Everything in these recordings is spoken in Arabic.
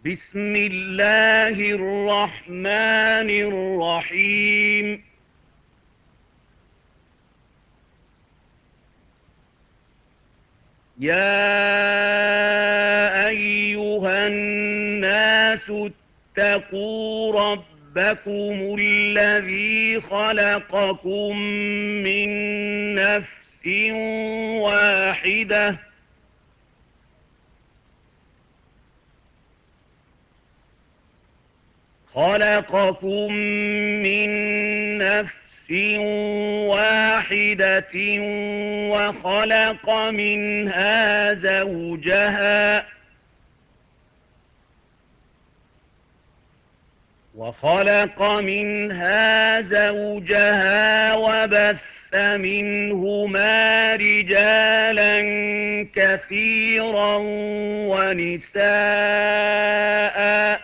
بسم الله الرحمن الرحيم. يا أيها الناس اتقوا ربكم الذي خلقكم من نفس واحدة خلقكم من نفس واحدة وخلق منها زوجها وبث منهما رجالا كثيرا ونساء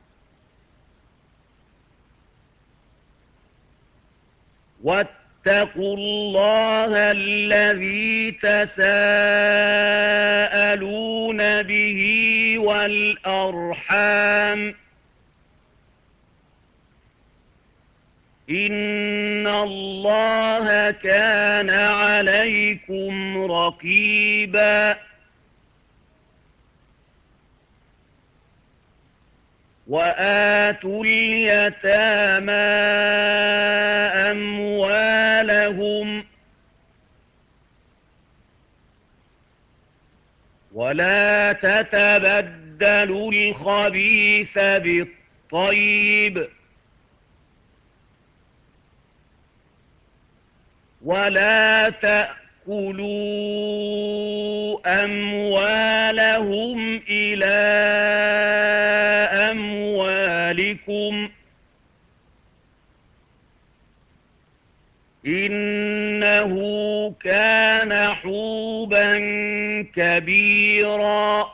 واتقوا الله الذي تساءلون به والأرحام إن الله كان عليكم رقيبا. وآتوا اليتامى أموالهم ولا تتبدلوا الخبيث بالطيب ولا تأكلوا أموالهم إلى أموالكم إنه كان حوبا كبيرا.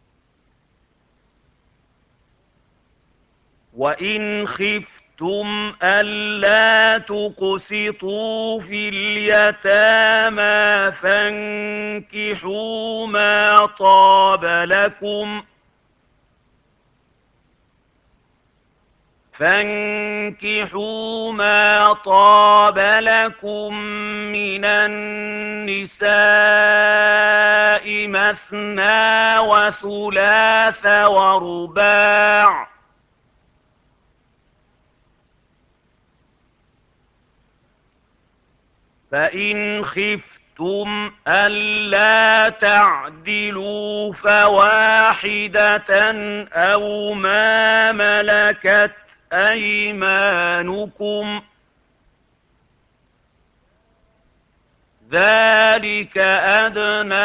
وإن خفتم ألا تقسطوا في اليتامى فانكحوا ما طاب لكم من النساء مثنى وثلاث ورباع فإن خفتم ألا تعدلوا فواحدة أو ما ملكت أيمانكم ذلك أدنى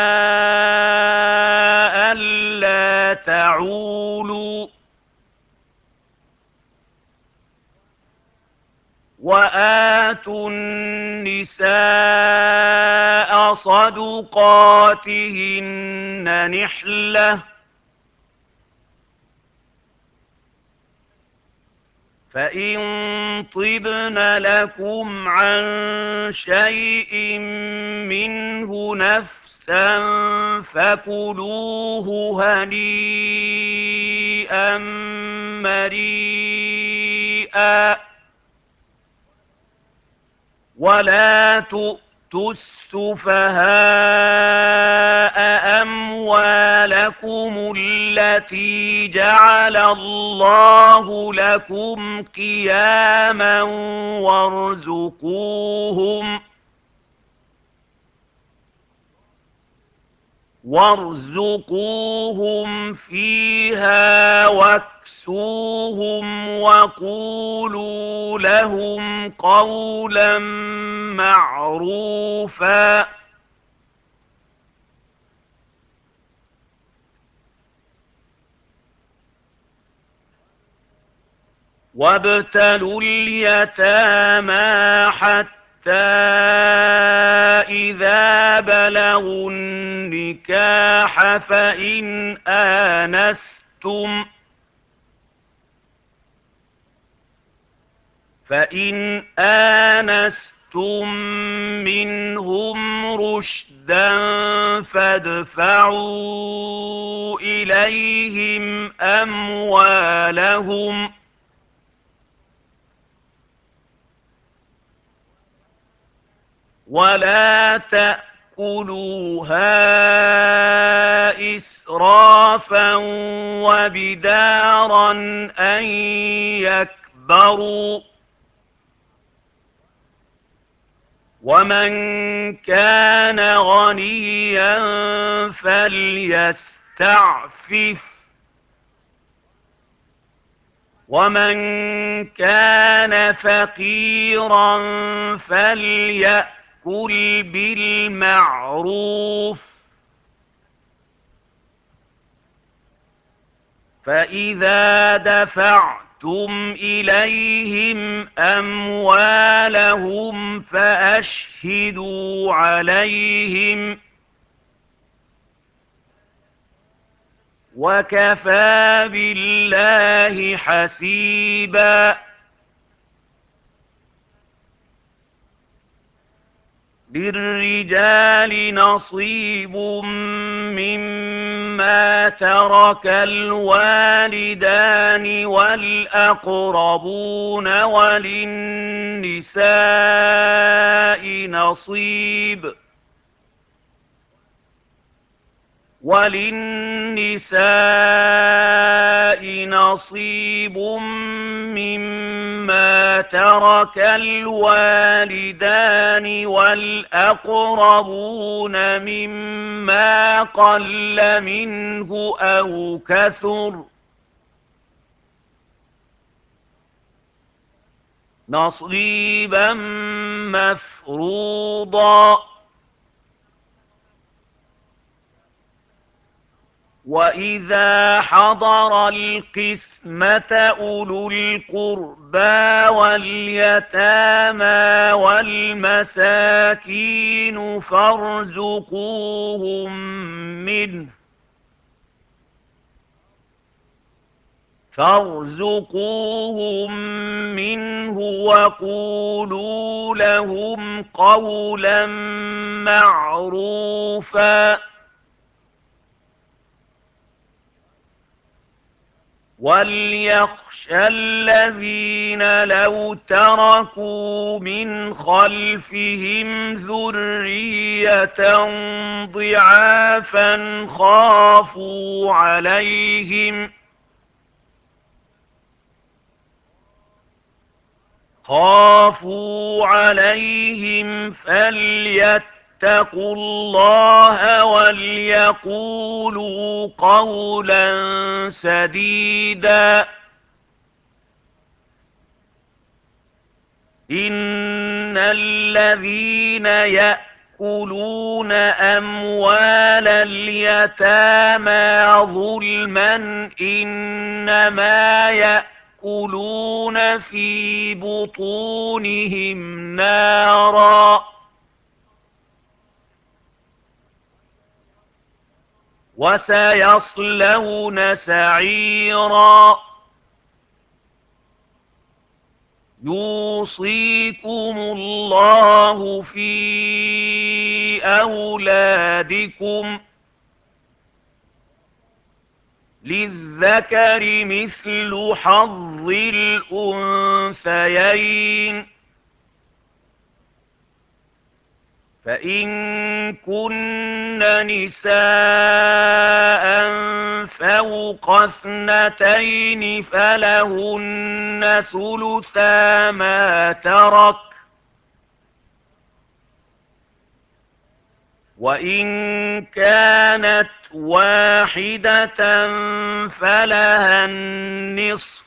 ألا تعولوا. وآتوا النساء صدقاتهن نحلة فإن طبن لكم عن شيء منه نفسا فكلوه هنيئا مريئا. ولا تؤتوا السفهاء أموالكم التي جعل الله لكم قياما وارزقوهم فيها واكسوهم وقولوا لهم قولا معروفا. وابتلوا اليتامى حتى إذا بلغوا النكاح فإن آنستم منهم رشدا فادفعوا إليهم أموالهم ولا تأكلوها إسرافا وبدارا أن يكبروا ومن كان غنيا فليستعفف ومن كان فقيرا فليأكل بالمعروف فإذا دفعتم إليهم أموالهم فأشهدوا عليهم وكفى بالله حسيبا للرجال نصيب مما ترك الوالدان والأقربون وللنساء نصيب مما ترك الوالدان والأقربون مما قل منه أو كثر نصيبا مفروضا وإذا حضر القسمة أولو القربى واليتامى والمساكين فارزقوهم منه وقولوا لهم قولا معروفا وليخشى الذين لو تركوا من خلفهم ذرية ضعافا خافوا عليهم فليتقوا الله وليقولوا قولا سديدا إن الذين يأكلون أموال اليتامى ظلما إنما يأكلون في بطونهم نارا وسيصلون سعيرا يوصيكم الله في أولادكم للذكر مثل حظ الأنثيين فإن كن نساء فوق اثنتين فلهن ثلثا ما ترك وإن كانت واحدة فلها النصف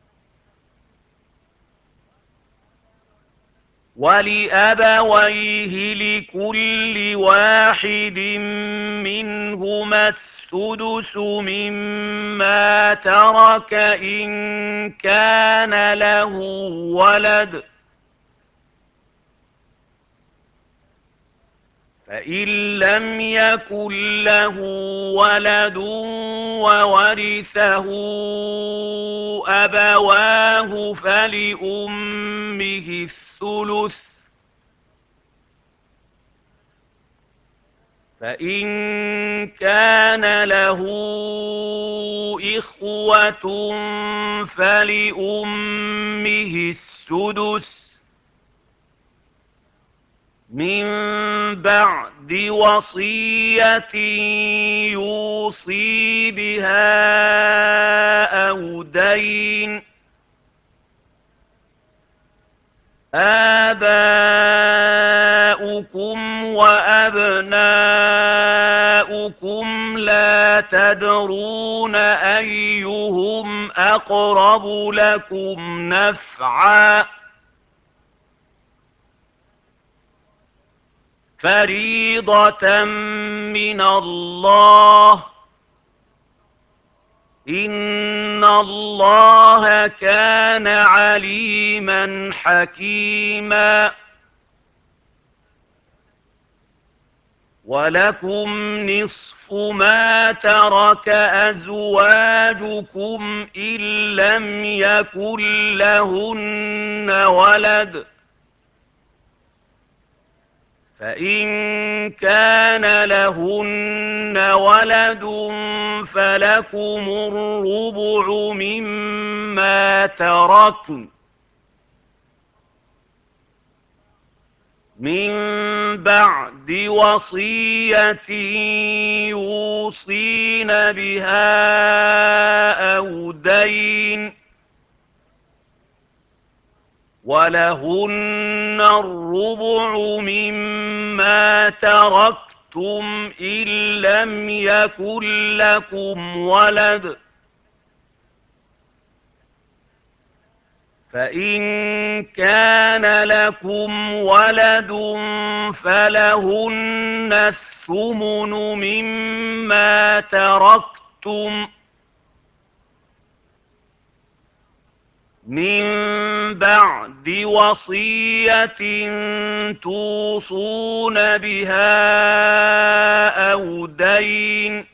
ولأبويه لكل واحد منهما السدس مما ترك إن كان له ولد فإن لم يكن له ولد وورثه أبواه فلأمه الثلث فإن كان له إخوة فلأمه السدس من بعد وصية يوصي بها أو دين. آباؤكم وأبناؤكم لا تدرون أيهم أقرب لكم نفعا فريضة من الله إن الله كان عليما حكيما. ولكم نصف ما ترك أزواجكم إن لم يكن لهن ولد فإن كان لهن ولد فلكم الربع مما تركن من بعد وصية يوصين بها أو دين. ولهن الربع مما تركتم إن لم يكن لكم ولد فإن كان لكم ولد فلهن الثمن مما تركتم من بعد وصية توصون بها أو دين.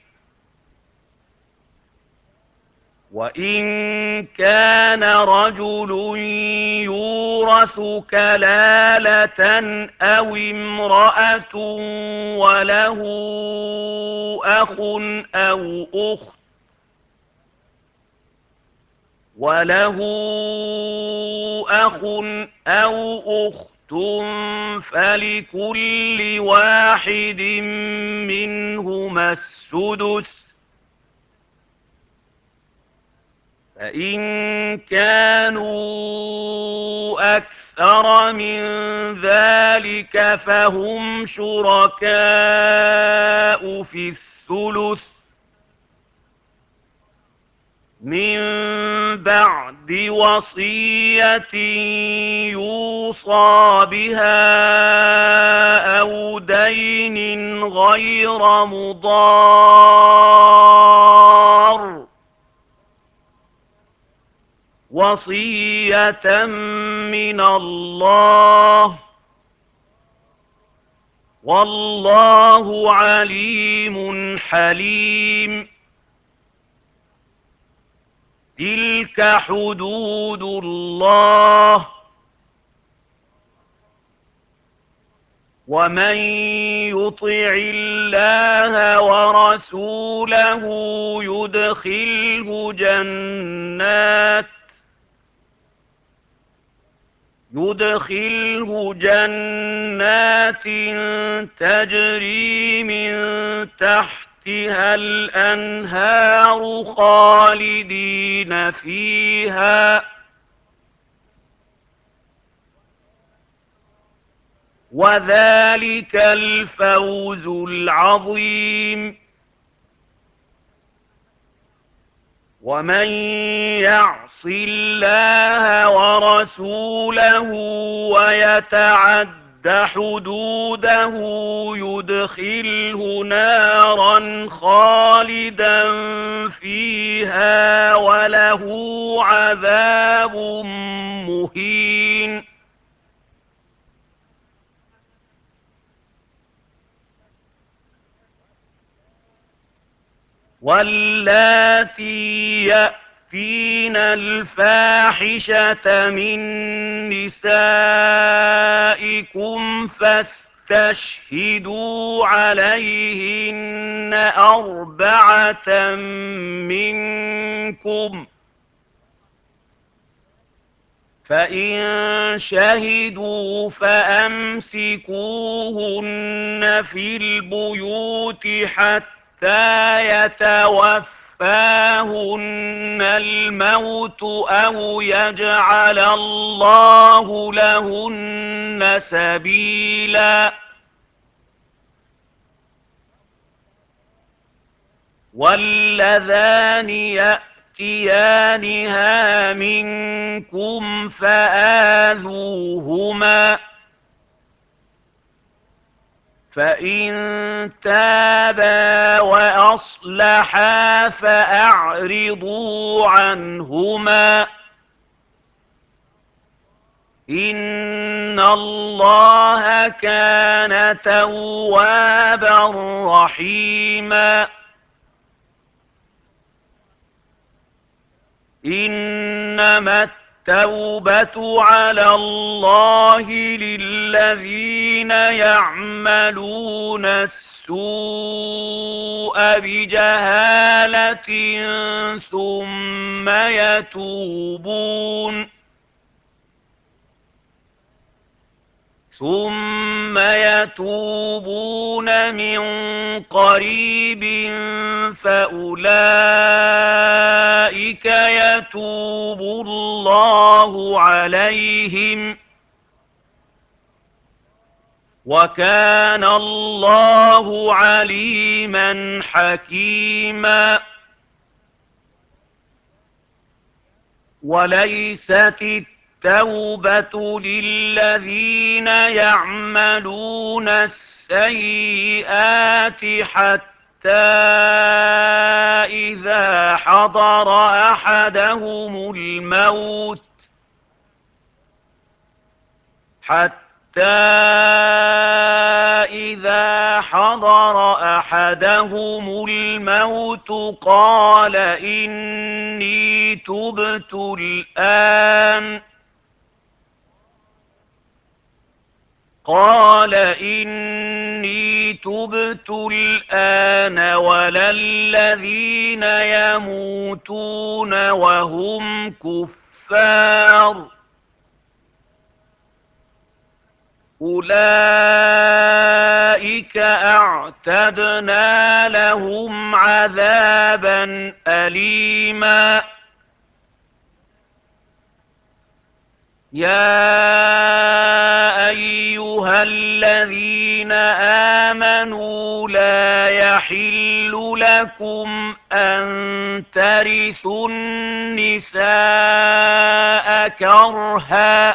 وإن كان رجل يورث كلالة أو امرأة وله أخ أو أخت فلكل واحد منهما السدس فإن كانوا أكثر من ذلك فهم شركاء في الثلث من بعد وصية يوصى بها أو دين غير مضار وصية من الله والله عليم حليم. تلك حدود الله ومن يطع الله ورسوله يدخله جنات تجري من تحتها الأنهار خالدين فيها وذلك الفوز العظيم. ومن يعص الله ورسوله ويتعد حدوده يدخله نارا خالدا فيها وله عذاب مهين. واللاتي يأتين الفاحشة من نسائكم فاستشهدوا عليهن أربعة منكم، فإن شهدوا فأمسكوهن في البيوت حتى يتوفاهن الموت أو يجعل الله لهن سبيلا. واللذان يأتيانها منكم فآذوهما، فإن تابا وأصلحا فأعرضوا عنهما، إن الله كان توابا رحيما. إنما التوبة على الله للذين يعملون السوء بجهالة ثم يتوبون من قريب فأولئك يتوب الله عليهم، وكان الله عليما حكيما. وليست التوبة للذين يعملون السيئات حتى إذا حضر أحدهم الموت قال إني تبت الآن ولا الذين يموتون وهم كفار، أولئك أعتدنا لهم عذابا أليما. يا أيها الذين آمنوا لا يحل لكم أن ترثوا النساء كرها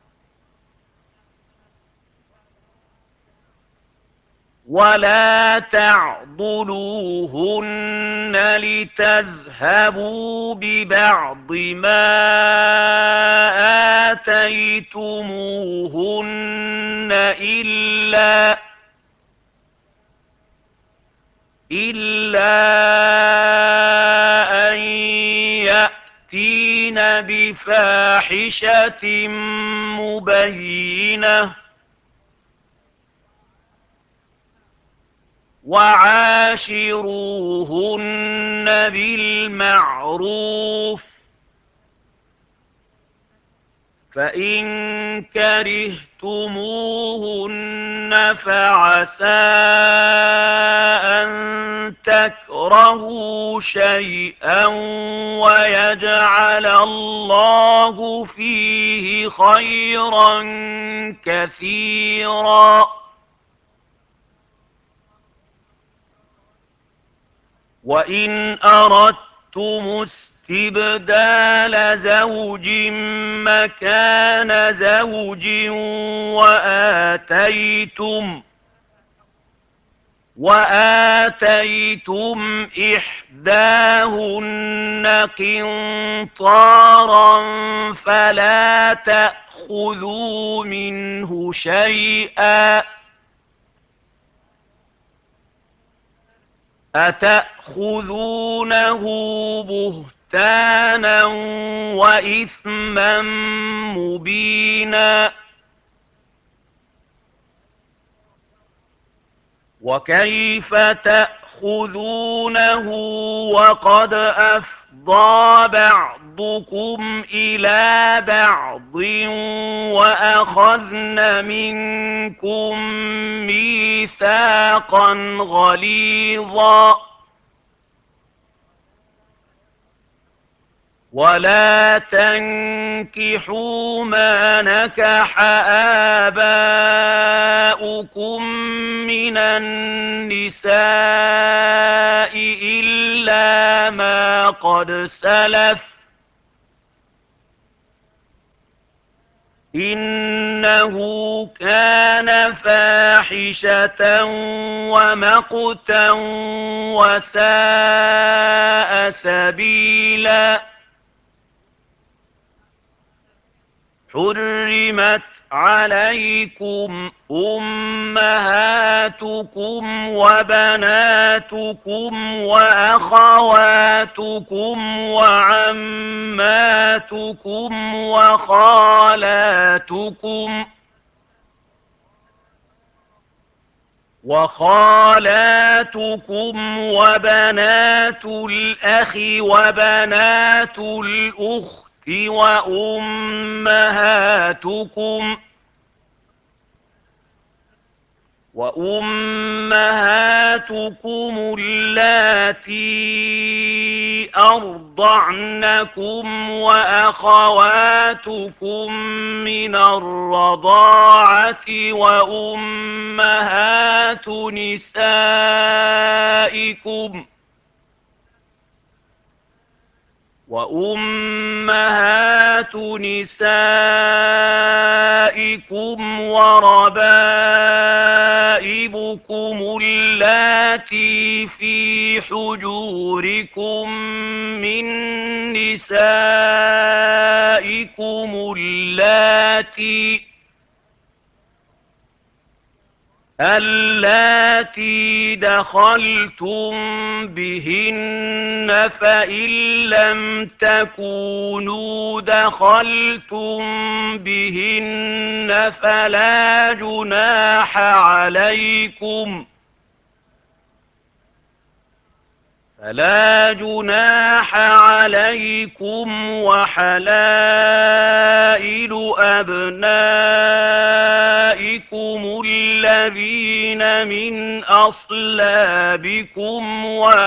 ولا تعضلوهن لتذهبوا ببعض ما آتيتموهن إلا أن يأتين بفاحشة مبينة وعاشروهن بالمعروف، فإن كرهتموهن فعسى أن تكرهوا شيئا ويجعل الله فيه خيرا كثيرا. وإن أردتم استبدال زوج مكان زوج وآتيتم إحداهن قنطارا فلا تأخذوا منه شيئا، أتأخذونه بهتانا وإثما مبينا. وكيف تأخذونه وقد أفضى بعضكم إلى بعض وأخذن منكم ميثاقا غليظا ولا تنكحوا ما نكح آباؤكم من النساء إلا ما قد سلف إنه كان فاحشة ومقتا وساء سبيلا حرمت عليكم أمهاتكم وبناتكم وأخواتكم وعماتكم وخالاتكم وبنات الأخ وبنات الأخت وأمهاتكم اللاتي أرضعنكم وأخواتكم من الرضاعة وأمهات نسائكم وربائبكم اللاتي في حجوركم من نسائكم اللاتي دخلتم بهن فإن لم تكونوا دخلتم بهن فلا جناح عليكم وحلائل أبنائكم الذين من أصلابكم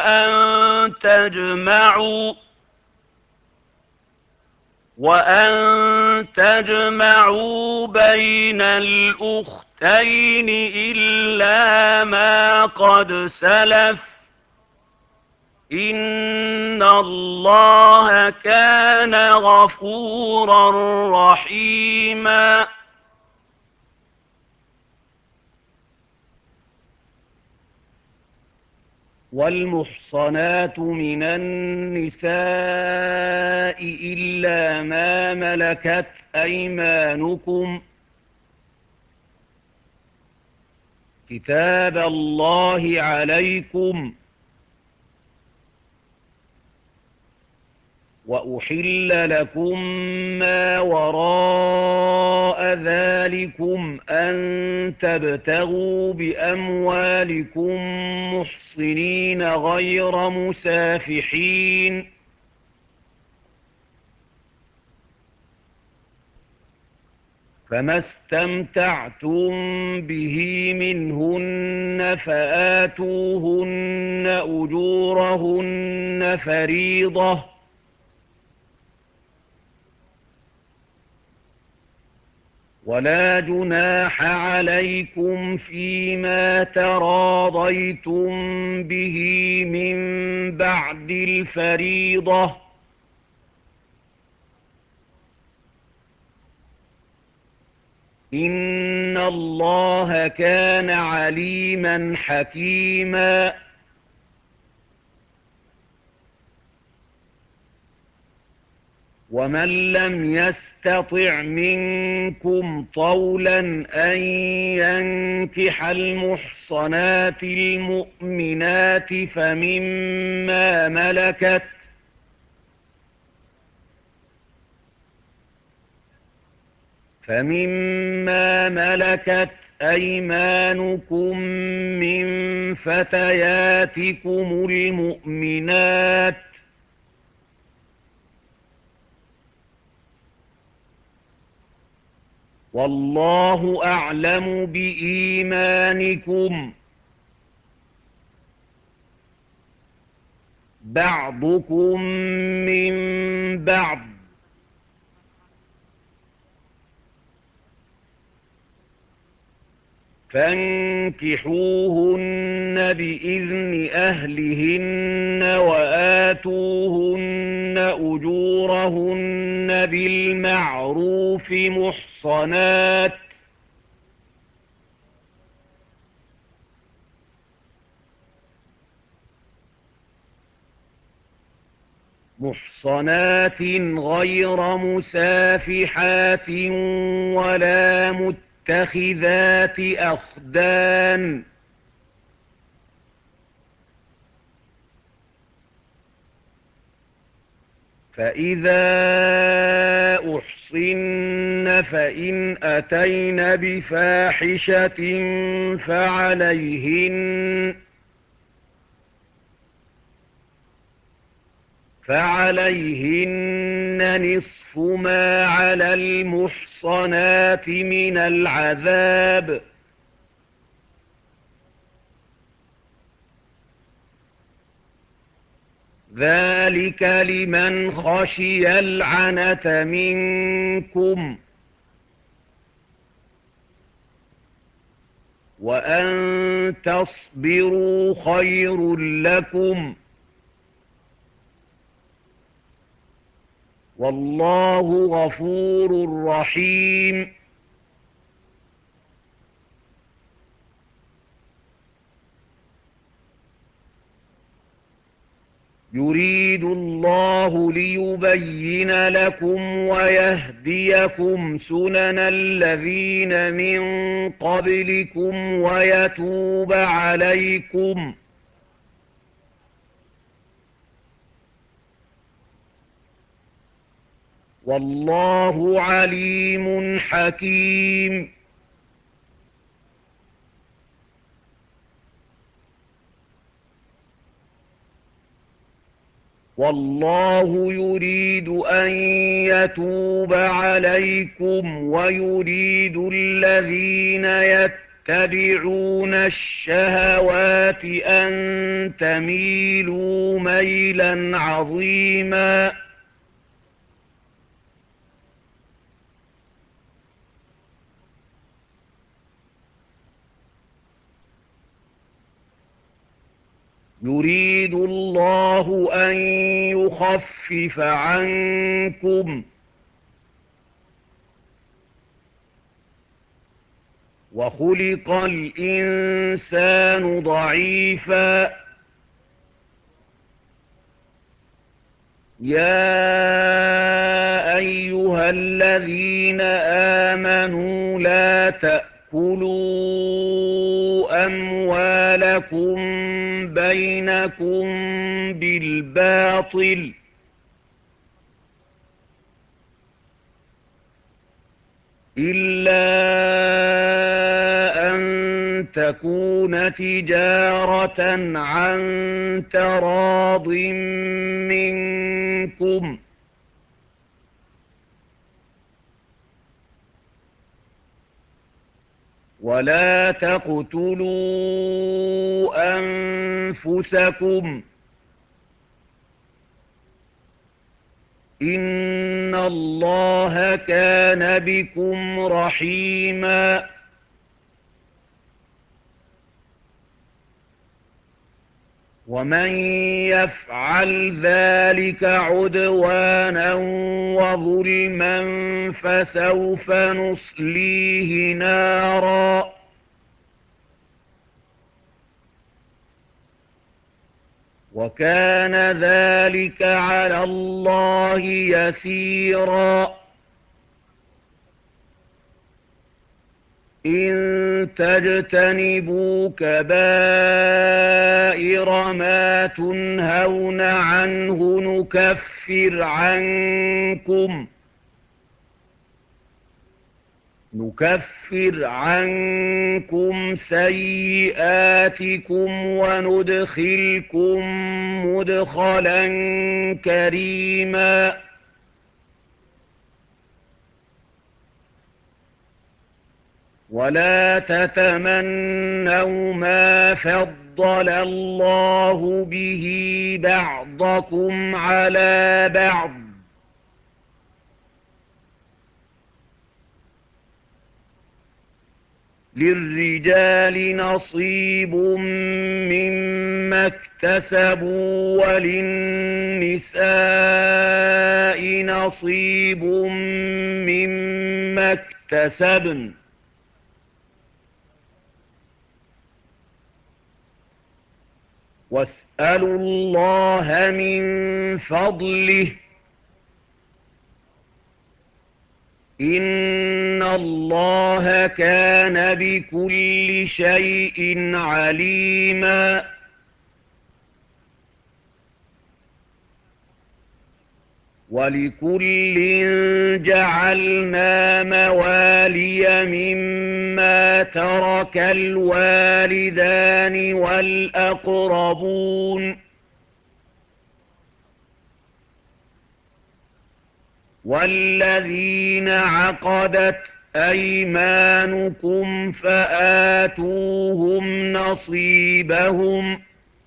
وأن تجمعوا بين الأختين إلا ما قد سلف إن الله كان غفورا رحيما والمحصنات من النساء إلا ما ملكت أيمانكم كتاب الله عليكم وأحل لكم ما وراء ذلكم أن تبتغوا بأموالكم محصنين غير مسافحين فما استمتعتم به منهن فآتوهن أجورهن فريضة ولا جناح عليكم فيما تراضيتم به من بعد الفريضة إن الله كان عليما حكيما ومن لم يستطع منكم طولا أن ينكح المحصنات المؤمنات فمما ملكت أيمانكم من فتياتكم المؤمنات والله أعلم بإيمانكم بعضكم من بعض فانكحوهن بإذن أهلهن وآتوهن أجورهن بالمعروف محصنات غير مسافحات ولا متخذات أخدان فإذا أحصن فإن أتين بفاحشة فعليهن نصف ما على المحصنات من العذاب ذلك لمن خشي العنة منكم وأن تصبروا خير لكم والله غفور رحيم يريد الله ليبين لكم ويهديكم سنن الذين من قبلكم ويتوب عليكم والله عليم حكيم والله يريد أن يتوب عليكم ويريد الذين يتبعون الشهوات أن تميلوا ميلا عظيما يريد الله أن يخفف عنكم وخلق الإنسان ضعيفا يا أيها الذين آمنوا لا تأكلوا أموالكم بينكم بالباطل إلا أن تكون تجارة عن تراض منكم ولا تقتلوا أنفسكم إن الله كان بكم رحيما ومن يفعل ذلك عدوانا وظلما فسوف نصليه نارا وكان ذلك على الله يسيرا إن تجتنبوا كبائر ما تنهون عنه نكفر عنكم نكفر عنكم سيئاتكم وندخلكم مدخلا كريما ولا تتمنوا ما فضل الله به بعضكم على بعض للرجال نصيب مما اكتسبوا وللنساء نصيب مما اكتسبن واسألوا الله من فضله إن الله كان بكل شيء عليما ولكل جعلنا موالي مما ترك الوالدان والأقربون والذين عقدت أيمانكم فآتوهم نصيبهم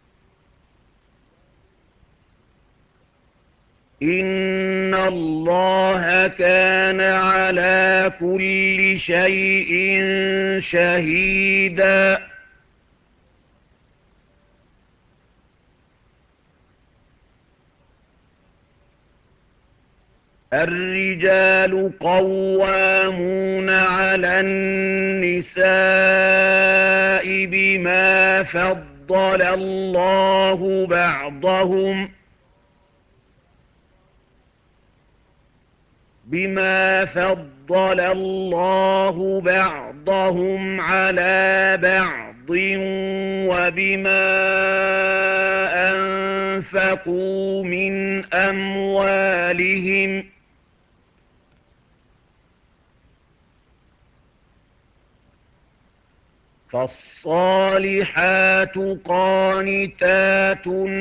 إن الله كان على كل شيء شهيدا الرجال قوامون على النساء بما فضل الله بعضهم على بعض وبما أنفقوا من أموالهم فالصالحات قانتات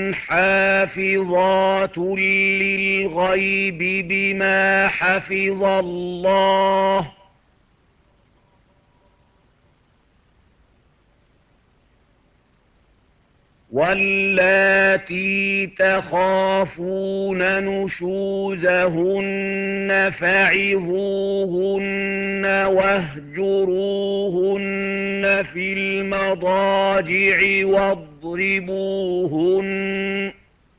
حافظات للغيب بما حفظ الله واللاتي تخافون نشوزهن فعظوهن واهجروهن في المضاجع واضربوهن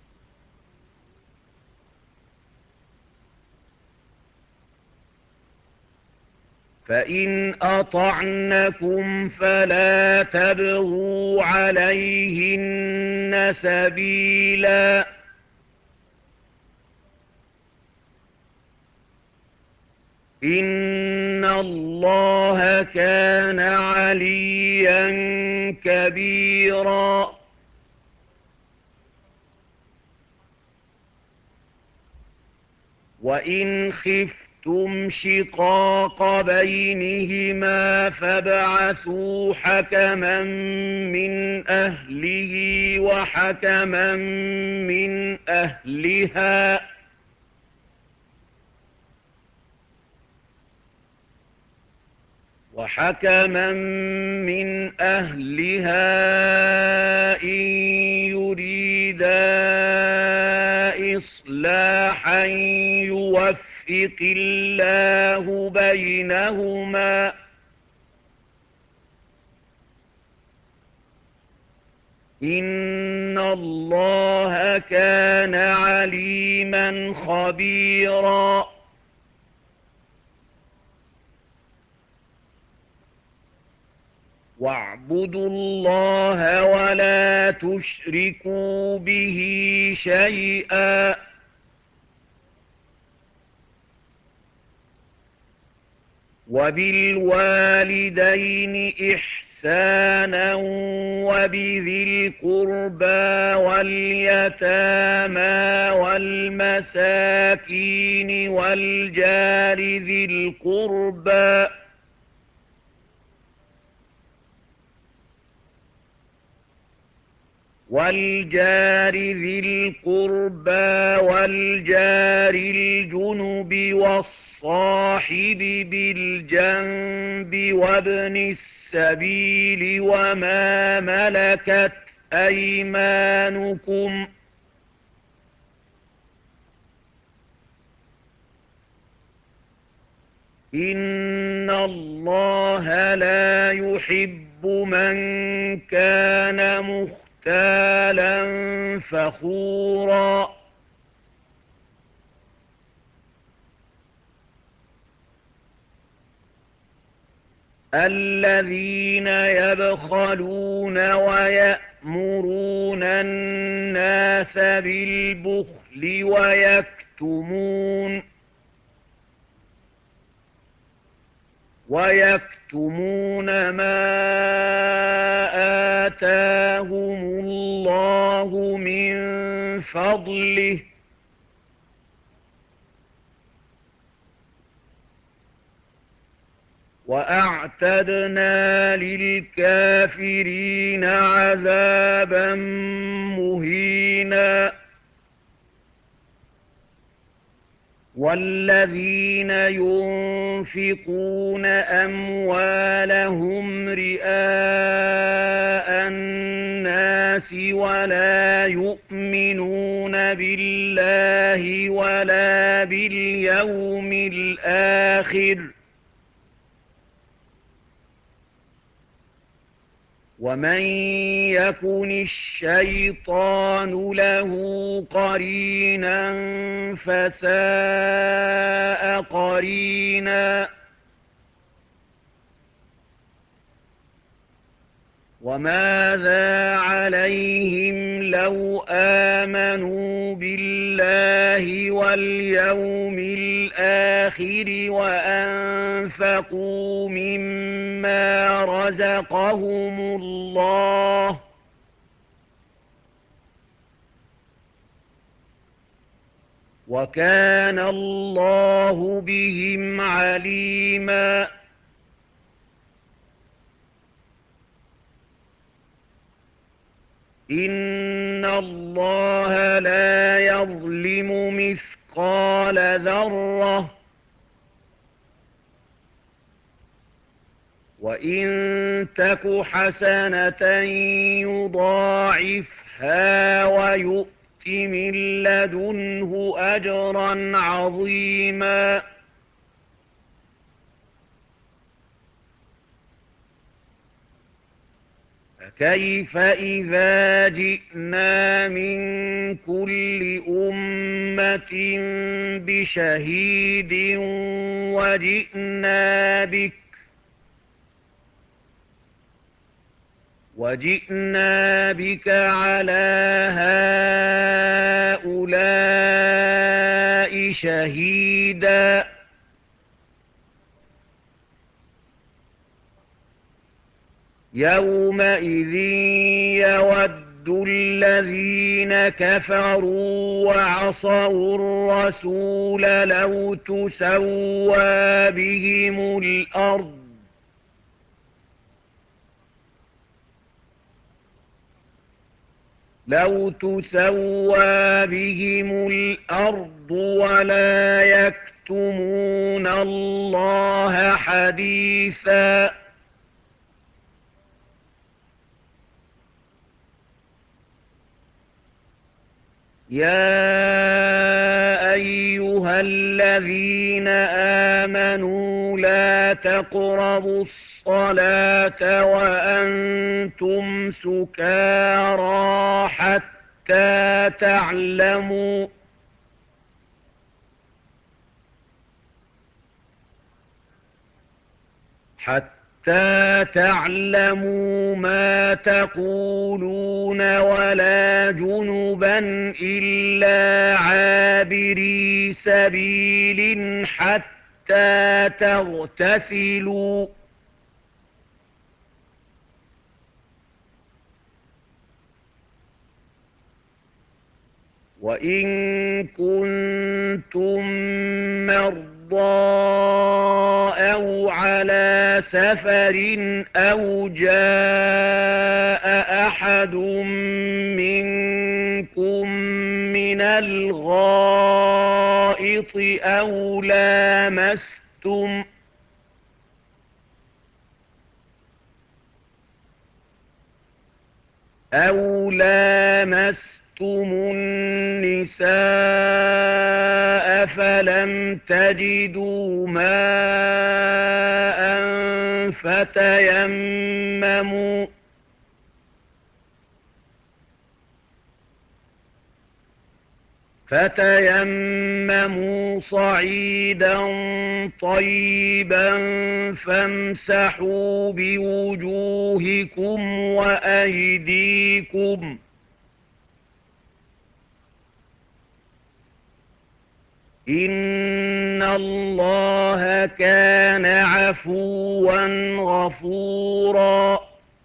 فإن أطعنكم فلا تبغوا عليهن سبيلا إن الله كان عليا كبيرا وإن خفتم شقاق بينهما فابعثوا حكما من أهله وحكما من أهلها إن يريدا إصلاحا يوفق الله بينهما إن الله كان عليما خبيرا واعبدوا الله ولا تشركوا به شيئا وبالوالدين إحسانا وبذي القربى واليتامى والمساكين والجار ذي القربى والجار ذي القربى والجار الجنب والصاحب بالجنب وابن السبيل وما ملكت أيمانكم إن الله لا يحب من كان مختالا فخورا الذين يبخلون ويأمرون الناس بالبخل ويكتمون ما آتاهم الله من فضله وأعتدنا للكافرين عذابا مهينا والذين ينفقون أموالهم رئاء الناس ولا يؤمنون بالله ولا باليوم الآخر ومن يكن الشيطان له قرينا فساء قرينا وماذا عليهم لو آمنوا بالله واليوم الآخر وأنفقوا مما رزقهم الله وكان الله بهم عليما إن الله لا يظلم مثقال ذرة وإن تك حسنة يضاعفها ويؤت من لدنه أجرا عظيما فكيف إذا جئنا من كل أمة بشهيد وجئنا بك على هؤلاء شهيدا يومئذ يود الذين كفروا وعصوا الرسول لو تسوى بهم الأرض ولا يكتمون الله حديثا يا أيها الذين آمنوا لا تقربوا الصلاة وأنتم سكارى حتى تعلموا ما تقولون ولا جنبا إلا عابري سبيل حتى تغتسلوا وإن كنتم مرضى أو على سفر أو جاء أحد منكم من الغائط أو لامستم النساء فلم تجدوا ماء فتيمموا صعيدا طيبا فامسحوا بوجوهكم وأيديكم إن الله كان عفوا غفورا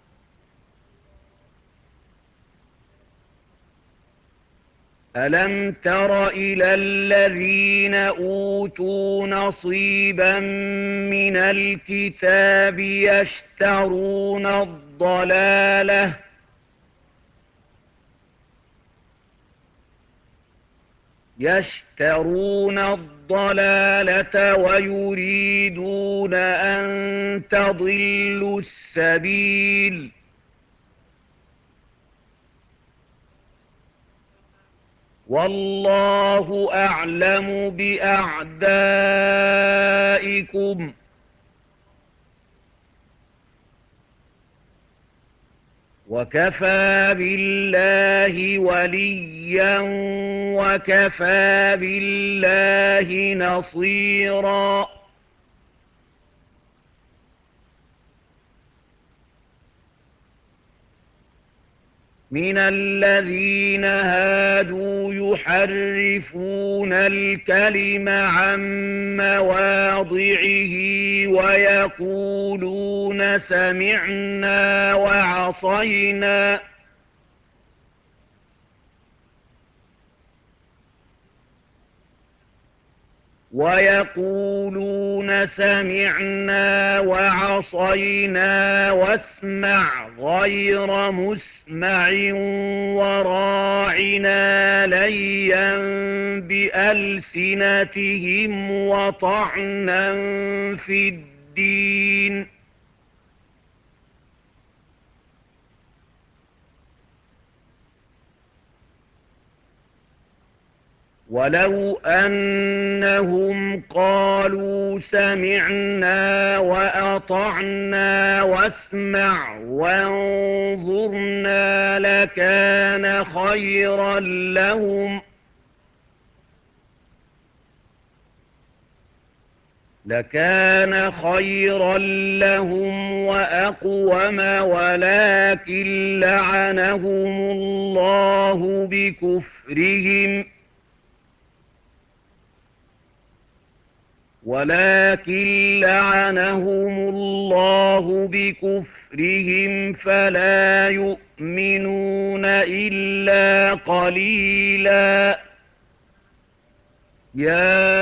ألم تر إلى الذين أوتوا نصيبا من الكتاب يشترون الضلالة ويريدون أن تضلوا السبيل والله أعلم بأعدائكم وكفى بالله وليا وكفى بالله نصيرا من الذين هادوا يحرفون الكلم عن مواضعه ويقولون سمعنا وعصينا واسمع غير مسمع وراعنا ليا بألسنتهم وطعنا في الدين ولو أنهم قالوا سمعنا وأطعنا واسمع وانظرنا لكان خيرا لهم وأقوم ولكن لعنهم الله بكفرهم فلا يؤمنون إلا قليلا يا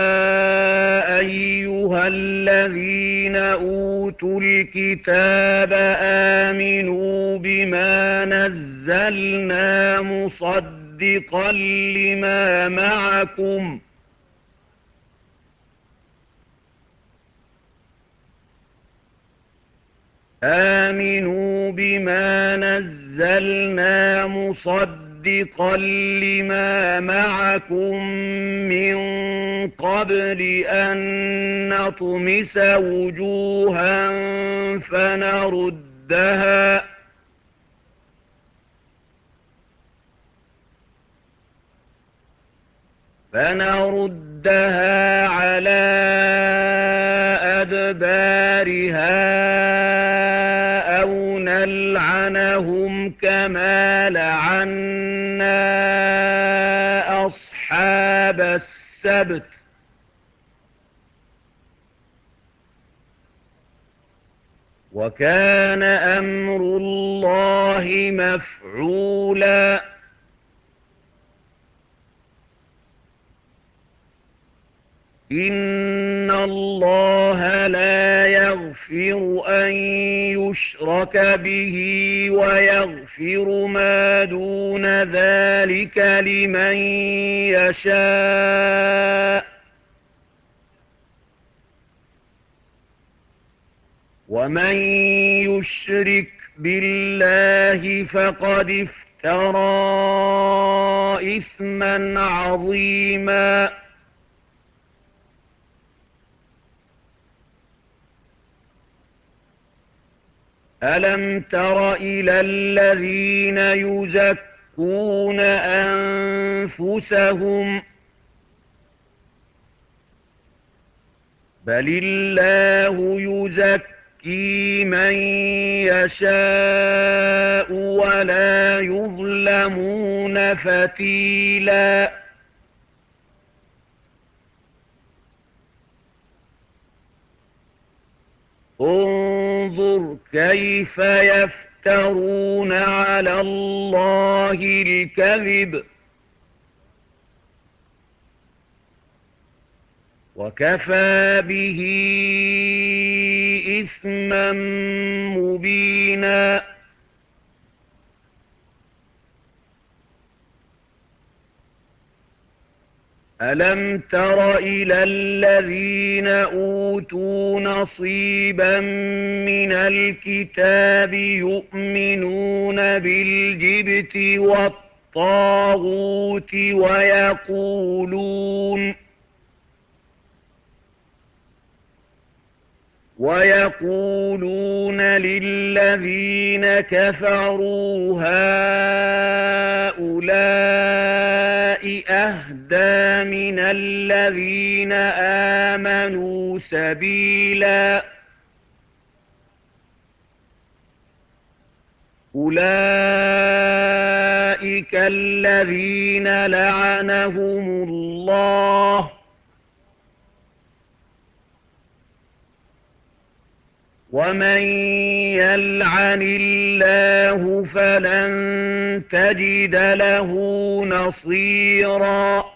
أيها الذين أوتوا الكتاب آمنوا بما نزلنا مصدقا لما معكم من قبل أن نطمس وجوها فنردها على أدبارها أو نلعنهم كما لعنا أصحاب السبت وكان أمر الله مفعولا إن الله لا يغفر أن يشرك به ويغفر ما دون ذلك لمن يشاء ومن يشرك بالله فقد افترى إثما عظيما ألم تر إلى الذين يزكون أنفسهم بل الله يزكي من يشاء ولا يظلمون فتيلا انظر كيف يفترون على الله الكذب وكفى به إثما مبينا ألم تر إلى الذين أوتوا نصيبا من الكتاب يؤمنون بالجبت والطاغوت ويقولون للذين كفروا هؤلاء أهدى من الذين آمنوا سبيلا أولئك الذين لعنهم الله ومن يلعن الله فلن تجد له نصيرا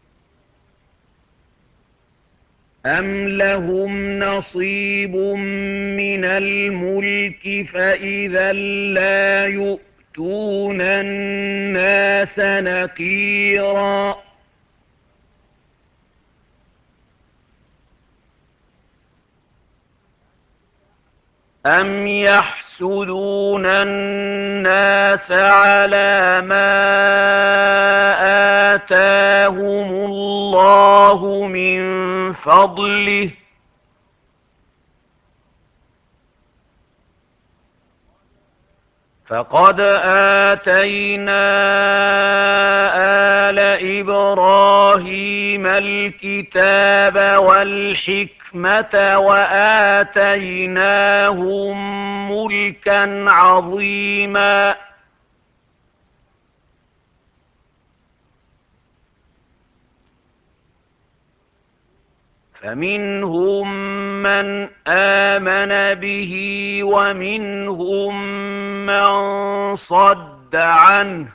أم لهم نصيب من الملك فإذا لا يؤتون الناس نقيرا أم يحسدون الناس على ما آتاهم الله من فضله فقد آتينا آل إبراهيم الكتاب والحكمة وآتيناهم ملكا عظيما فمنهم من آمن به ومنهم من صد عنه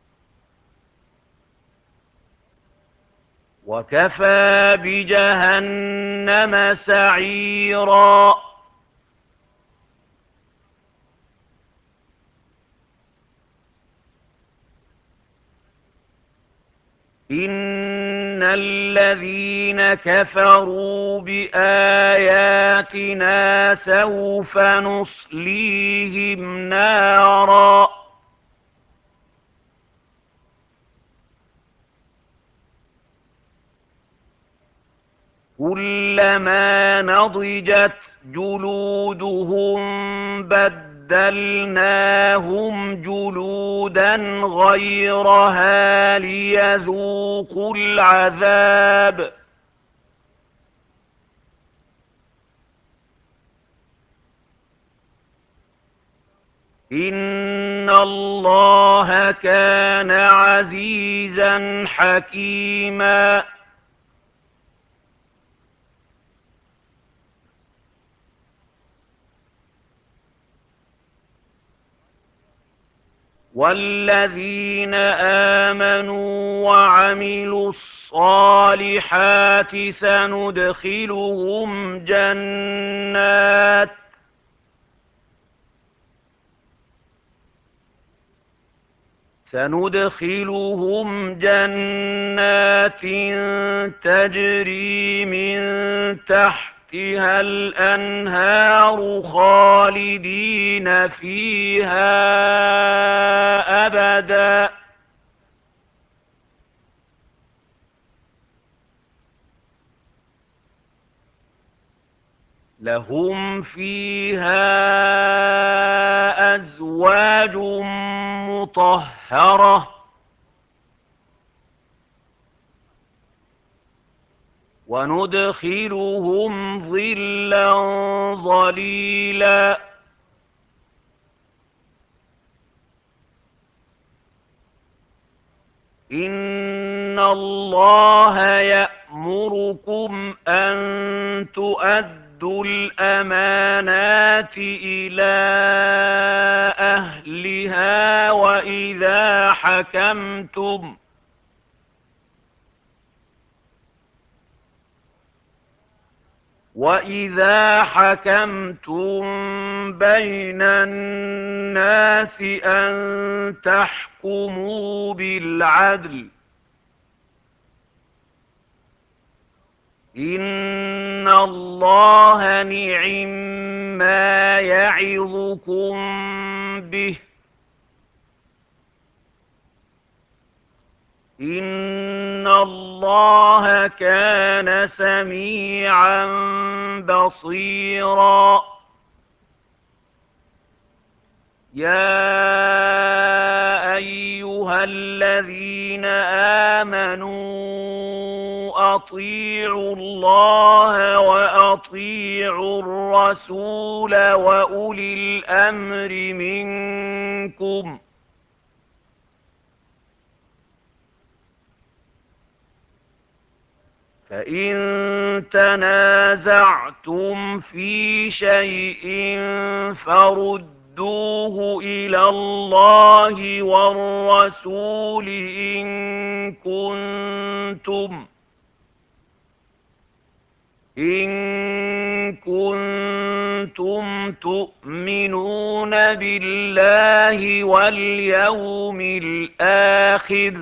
وكفى بجهنم سعيرا إن الذين كفروا بآياتنا سوف نصليهم نارا كلما نضجت جلودهم بدلناهم جلودا غيرها ليذوقوا العذاب إن الله كان عزيزا حكيما والذين آمنوا وعملوا الصالحات سندخلهم جنات تجري من تحتها الأنهار خالدين فيها أبدا. لهم فيها أزواج مطهرة وندخلهم ظلا ظليلا. إن الله يأمركم أن تؤدوا الأمانات إلى أهلها وإذا حكمتم بين الناس أن تحكموا بالعدل. إن الله نعما يعظكم به. إن الله كان سميعا بصيرا. يا أيها الذين آمنوا أطيعوا الله وأطيعوا الرسول وأولي الأمر منكم. فإن تنازعتم في شيء فردوه إلى الله والرسول إن كنتم تؤمنون بالله واليوم الآخر.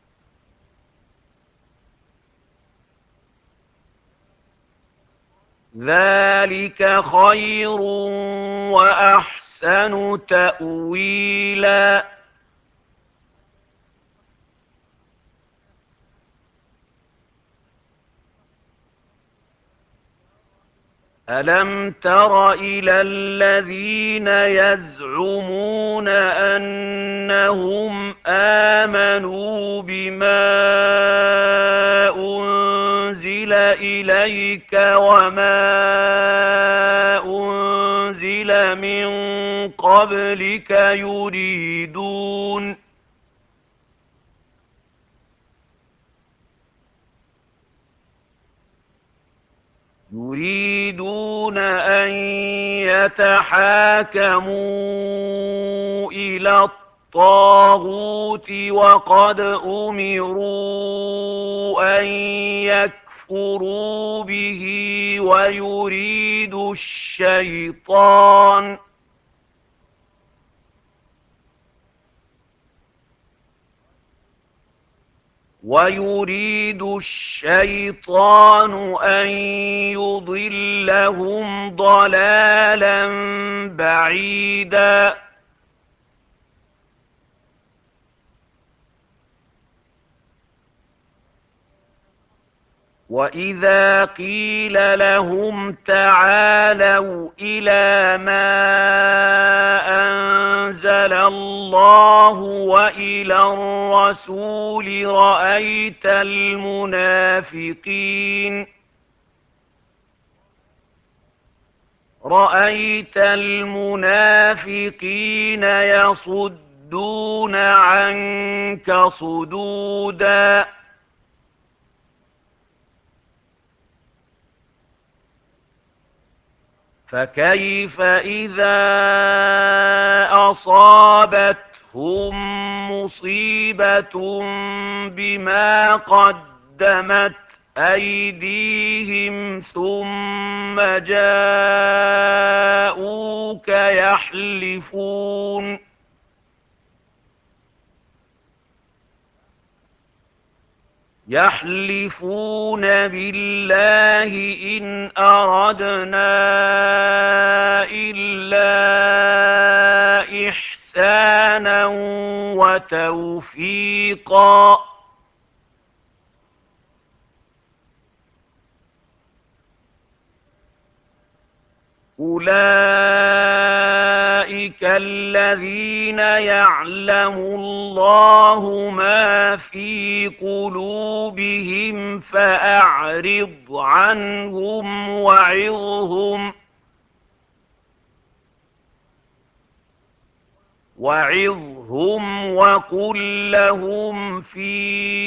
ذلك خير وأحسن تأويلا. ألم تر إلى الذين يزعمون أنهم آمنوا بما أنزل إليك وما أنزل من قبلك يريدون أن يتحاكموا إلى الطاغوت وقد أمروا أن يكفروا به ويريد الشيطان أن يضلهم ضلالا بعيدا. وإذا قيل لهم تعالوا إلى ما أنزل الله وإلى الرسول رأيت المنافقين يصدون عنك صدودا. فكيف إذا أصابتهم مصيبة بما قدمت أيديهم ثم جاءوك يحلفون بالله إن أردنا إلا إحسانا وتوفيقا أولئك الذين يعلم الله ما في قلوبهم فأعرض عنهم وعظهم وقل لهم في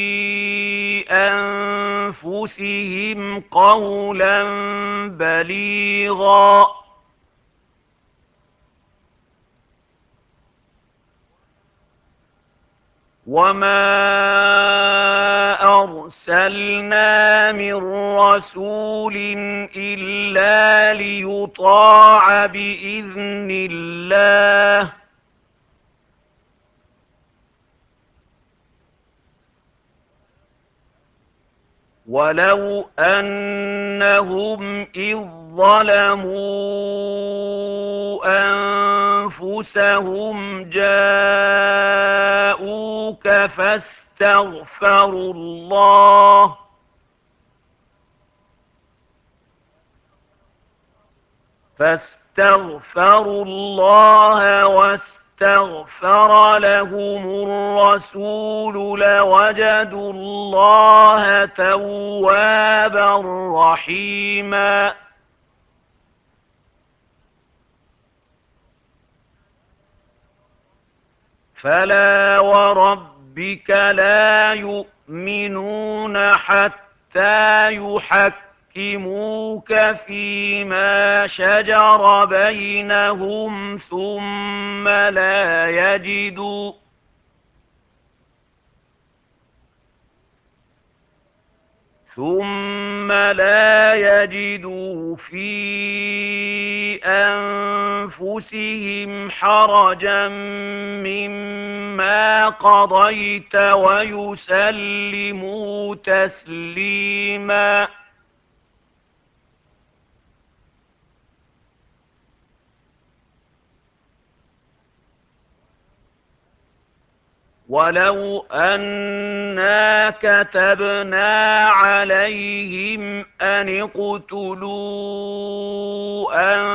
أنفسهم قولا بليغا وما أرسلنا من رسول إلا ليطاع بإذن الله ولو أنهم إذ ظلموا أنفسهم جاءوك فاستغفروا الله واستغفر لهم الرسول لوجدوا الله توابا رحيما فلا وربك لا يؤمنون حتى يحكموك فيما شجر بينهم ثم لا يجدوا في أنفسهم حرجا مما قضيت ويسلموا تسليما ولو أنا كتبنا عليهم أن اقتلوا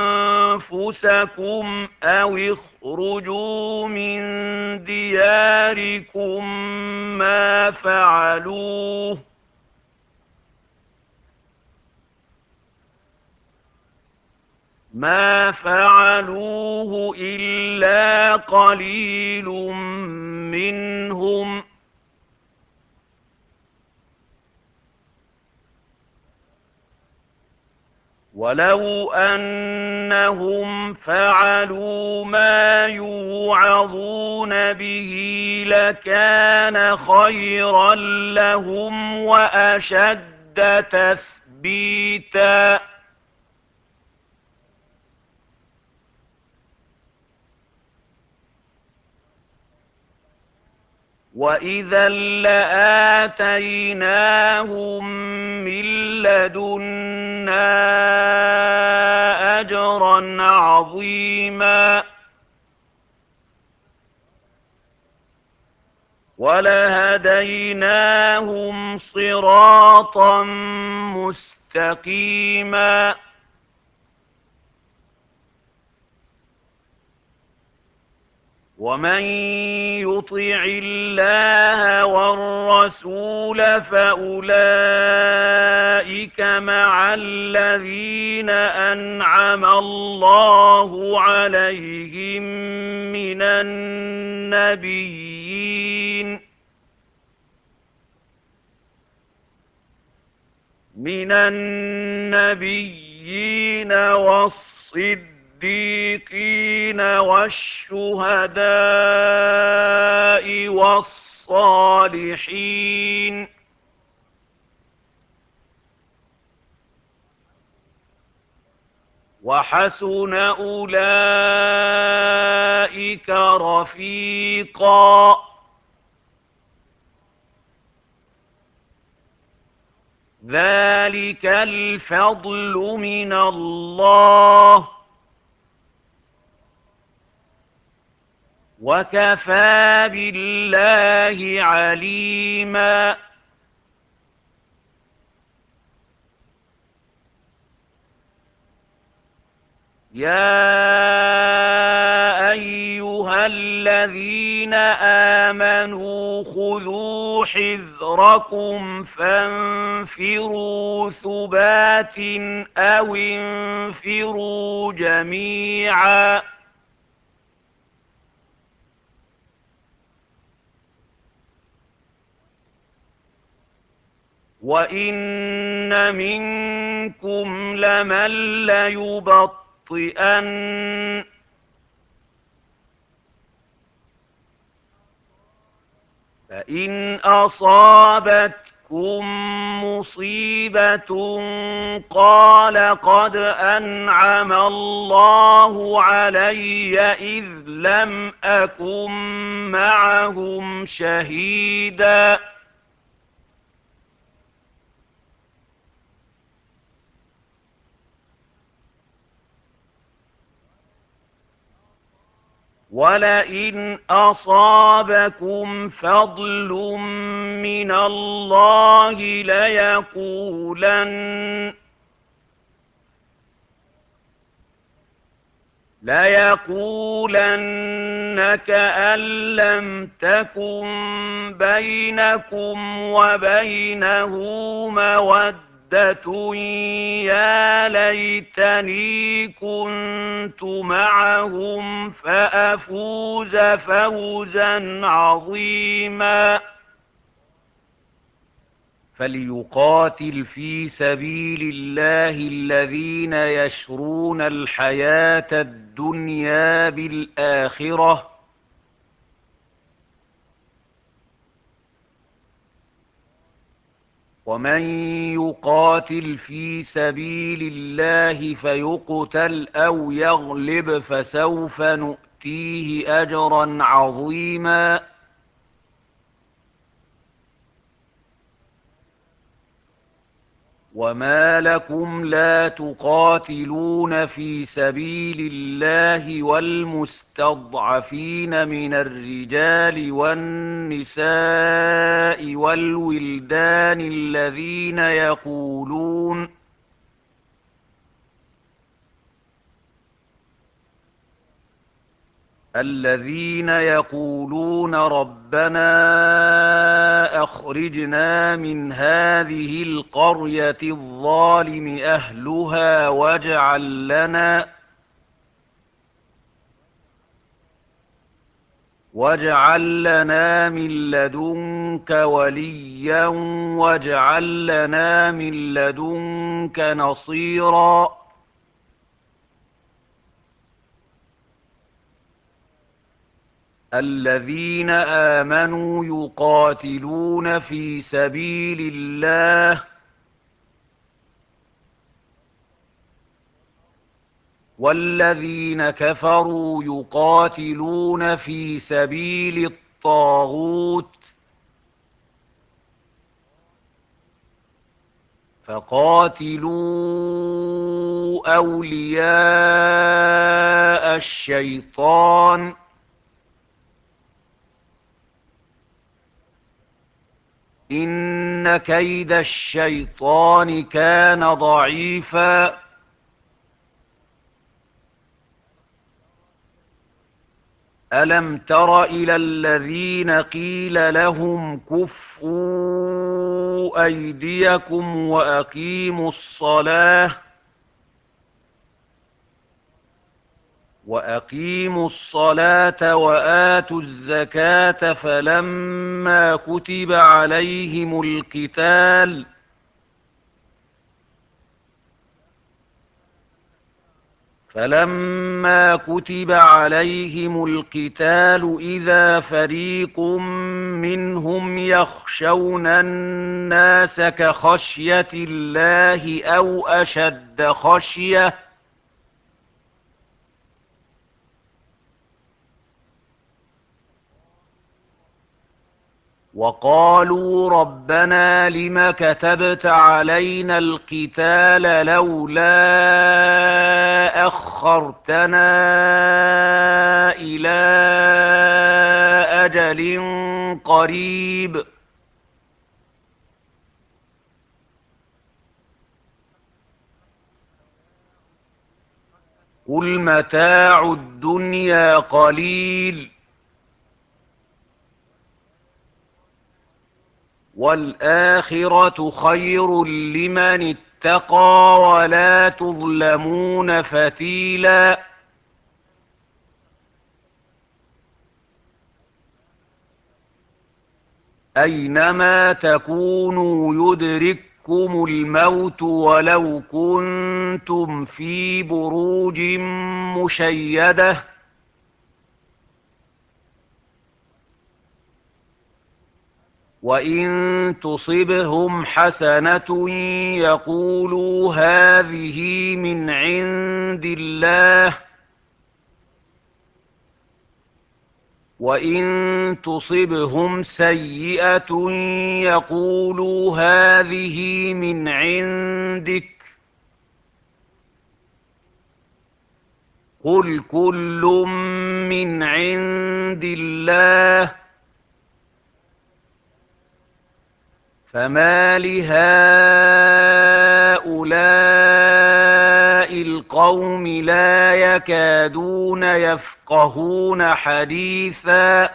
أنفسكم أو اخرجوا من دياركم ما فعلوه إلا قليل منهم ولو أنهم فعلوا ما يوعظون به لكان خيرا لهم وأشد تثبيتا وإذا لآتيناهم من لدنا أجرا عظيما ولهديناهم صراطا مستقيما ومن يطع الله والرسول فأولئك مع الذين أنعم الله عليهم من النبيين والصديقين والصديقين والشهداء والصالحين وحسن أولئك رفيقا ذلك الفضل من الله وكفى بالله عليما يا أيها الذين آمنوا خذوا حذركم فانفروا ثبات أو انفروا جميعا وإن منكم لمن ليبطئن فإن أصابتكم مصيبة قال قد أنعم الله علي إذ لم أكن معهم شهيدا ولئن أصابكم فضل من الله ليقولن كأن لم تكن بينكم وبينه مودة يا ليتني كنت معهم فأفوز فوزا عظيما فليقاتل في سبيل الله الذين يشرون الحياة الدنيا بالآخرة ومن يقاتل في سبيل الله فيقتل أو يغلب فسوف نؤتيه أجرا عظيما وما لكم لا تقاتلون في سبيل الله والمستضعفين من الرجال والنساء والولدان الذين يقولون ربنا أخرجنا من هذه القرية الظالم أهلها واجعل لنا من لدنك وليا واجعل لنا من لدنك نصيرا الذين آمنوا يقاتلون في سبيل الله والذين كفروا يقاتلون في سبيل الطاغوت فقاتلوا أولياء الشيطان إن كيد الشيطان كان ضعيفا ألم تر إلى الذين قيل لهم كفوا أيديكم وأقيموا الصلاة وآتوا الزكاة فلما كتب عليهم القتال فلما كتب عليهم القتال إذا فريق منهم يخشون الناس كخشية الله أو أشد خشية وقالوا ربنا لم كتبت علينا القتال لولا أخرتنا إلى أجل قريب قل متاع الدنيا قليل والآخرة خير لمن اتقى ولا تظلمون فتيلا أينما تكونوا يدرككم الموت ولو كنتم في بروج مشيدة وإن تصبهم حسنة يقولوا هذه من عند الله وإن تصبهم سيئة يقولوا هذه من عندك قل كل من عند الله فما لهؤلاء القوم لا يكادون يفقهون حديثا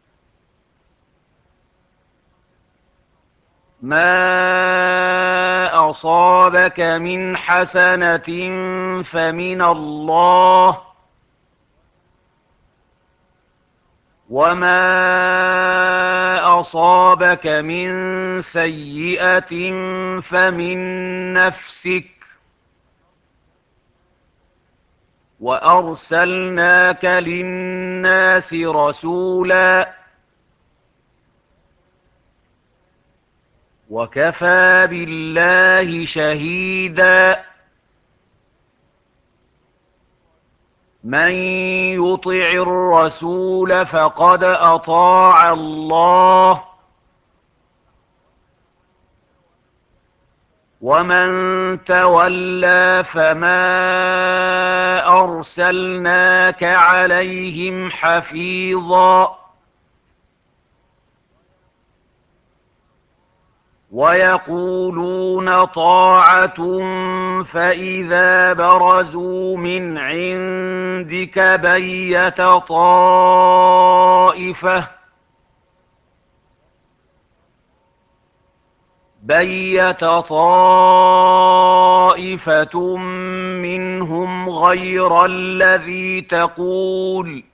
ما أصابك من حسنة فمن الله وما أصابك من سيئة فمن نفسك وأرسلناك للناس رسولا وكفى بالله شهيدا من يطع الرسول فقد أطاع الله ومن تولى فما أرسلناك عليهم حفيظا ويقولون طاعة فإذا برزوا من عندك بيت طائفة منهم غير الذي تقول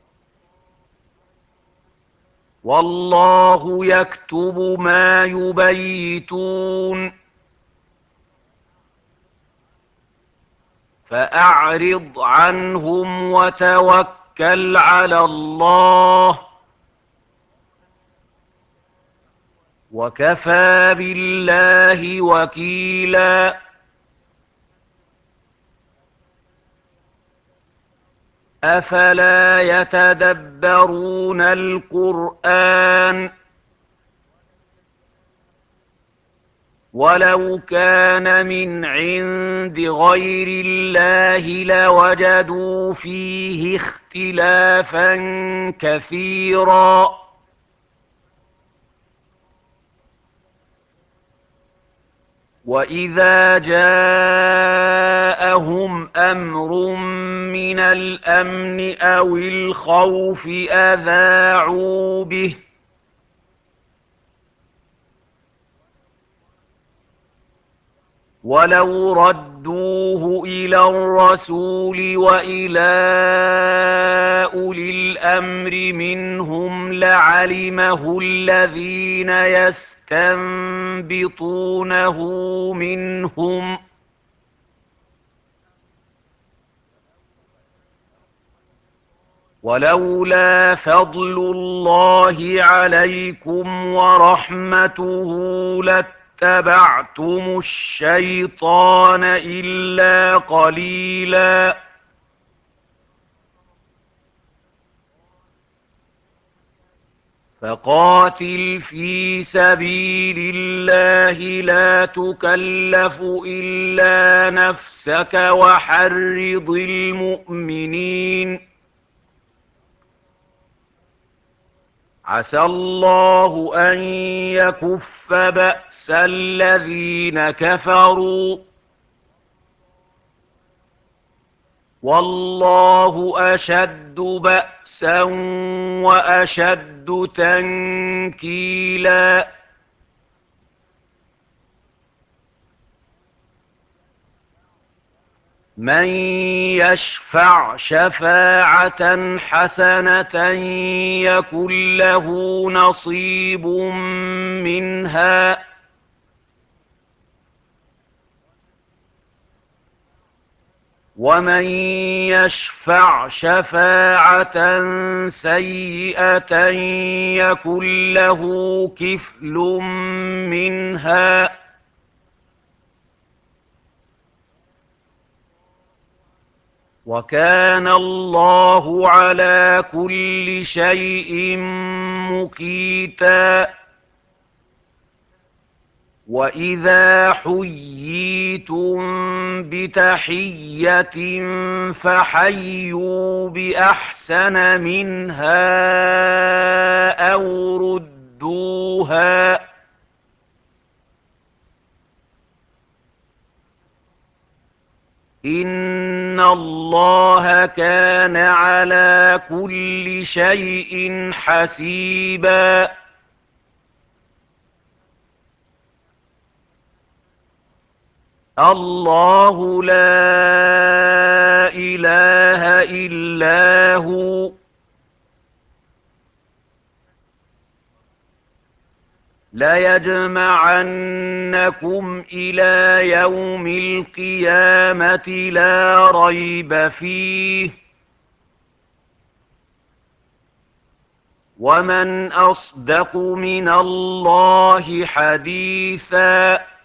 والله يكتب ما يبيتون فأعرض عنهم وتوكل على الله وكفى بالله وكيلا أفلا يتدبرون القرآن ولو كان من عند غير الله لوجدوا فيه اختلافا كثيرا وإذا جاءهم أمر من الأمن أو الخوف أذاعوا به ولو ردوه إلى الرسول وإلى أولي الأمر منهم لعلمه الذين يستنبطونه منهم ولولا فضل الله عليكم ورحمته لاتبعتم الشيطان إلا قليلا. فقاتل في سبيل الله لا تكلف إلا نفسك وحرض المؤمنين. عسى الله أن يكف بأس الذين كفروا، والله أشد بأسا وأشد تنكيلا. من يشفع شفاعة حسنة يكن له نصيب منها، ومن يشفع شفاعة سيئة يكن له كفل منها. وكان الله على كل شيء مقيتا. وإذا حييتم بتحية فحيوا بأحسن منها أو ردوها. إن الله كان على كل شيء حسيبا. الله لا إله إلا هو ليجمعنكم إلى يوم القيامة لا ريب فيه. ومن أصدق من الله حديثا.